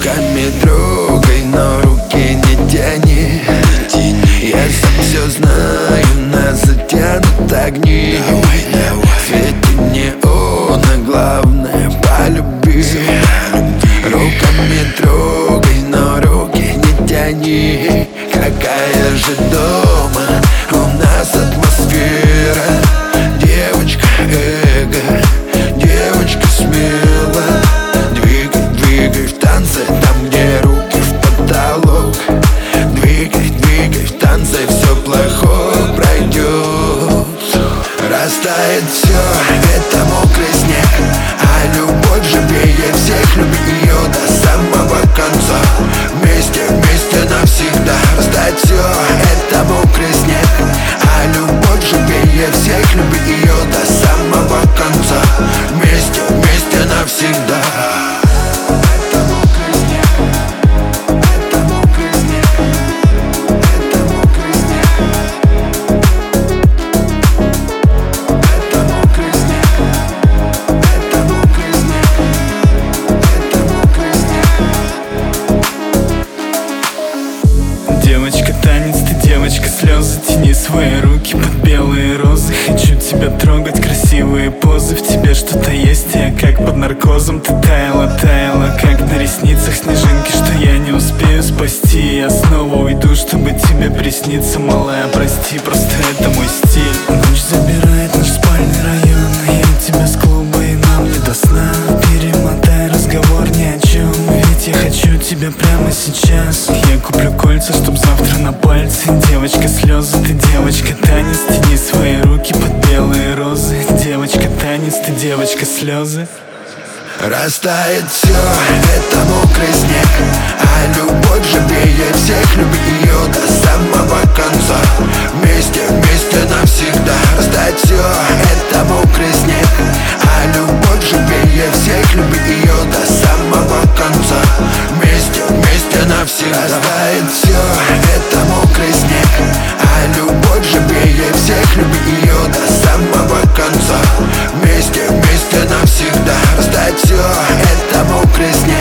Руками трогай, но руки не тяни. Я сам все знаю, нас затянут огни. В свете неона главное полюби. Руками трогай, но руки не тяни. Какая же дома у нас атмосфера. Девочка эго, девочка смело. Двигай, двигай в танце, там где руки в потолок. Двигай, двигай в танце, все плохое пройдет. Растает все, это мокрый снег, а любовь живее всех. Люби ее до самого конца. Вместе, вместе навсегда. Растает все, это мокрый снег, а любовь живее всех. Люби ее до самого конца. Вместе, вместе навсегда. Девочка, танец, ты девочка, слезы. Тяни свои руки под белые розы. Хочу тебя трогать, красивые позы. В тебе что-то есть, я как под наркозом. Ты таяла, таяла, как на ресницах снежинки, что я не успею спасти. Я снова уйду, чтобы тебе присниться. Малая, прости, просто это мой стиль. Ночь забирает наш спальный район. Я тебя с клуба и нам не до сна. Перемотай разговор ни о чем, ведь я хочу тебя прямо сейчас. Я куплю кольца, чтоб завтра на пальцы. Девочка, слезы, ты девочка, танец. Тяни свои руки под белые розы. Девочка, танец, ты девочка, слезы. Растает все, это мокрый снег, а любовь живее всех. Люби ее до самого конца. Вместе, вместе навсегда. Растает все, это мокрый снег, а любовь живее всех. Люби ее до самого конца. Вместе, вместе навсегда. Растает все, это мокрый снег, а любовь живее всех. Люби ее до самого конца. Вместе, вместе навсегда. Растает все, это мокрый снег.